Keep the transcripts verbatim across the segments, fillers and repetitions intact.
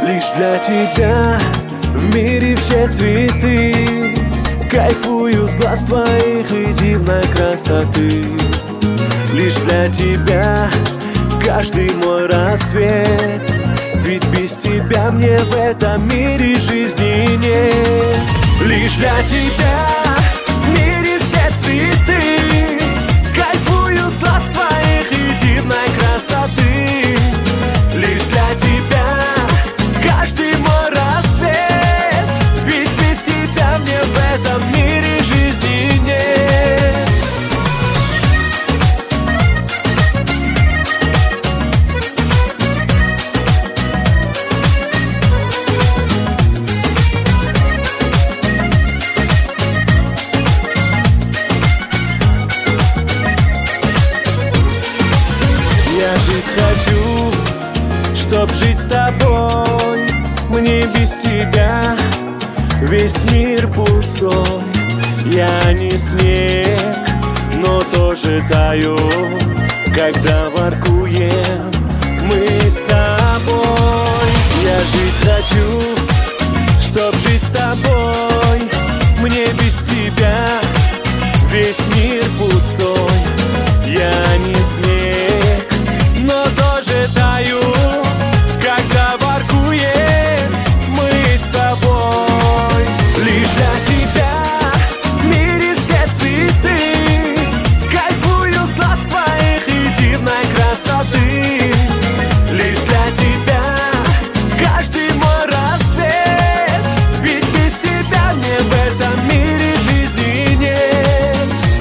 Лишь для тебя в мире все цветы. Кайфую с глаз твоих и дивной красоты. Лишь для тебя каждый мой рассвет. Ведь без тебя мне в этом мире жизни нет. Лишь для тебя в мире все цветы. Кайфую с глаз твоих и дивной красоты. Лишь для тебя каждый мой рассвет. Ведь без тебя мне в этом мире жизни нет. Я жить хочу, чтоб жить с тобой. Мне без тебя весь мир пустой. Я не снег, но тоже таю, когда воркуем мы с тобой. Я жить хочу, чтоб жить с тобой. Мне без тебя весь мир пустой. Я не снег, но тоже таю, когда воркуем мы с тобой. Лишь для тебя в мире все цветы. Кайфую с глаз твоих и дивной красоты. Лишь для тебя каждый мой рассвет. Ведь без тебя мне в этом мире жизни нет.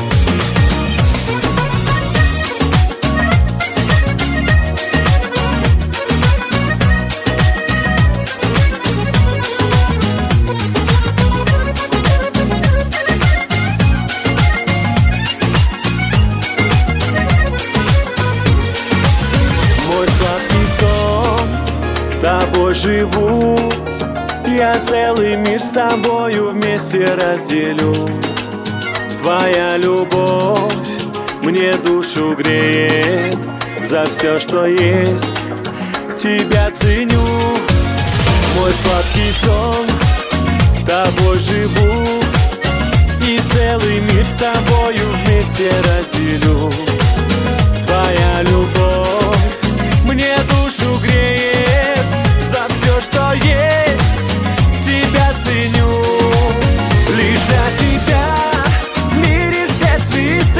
Тобой живу, я целый мир с тобою вместе разделю. Твоя любовь мне душу греет. За все, что есть, тебя ценю. Мой сладкий сон, тобой живу, и целый мир с тобою вместе разделю. Твоя любовь мне душу греет. За все, что есть, тебя ценю. Лишь для тебя в мире все цветы.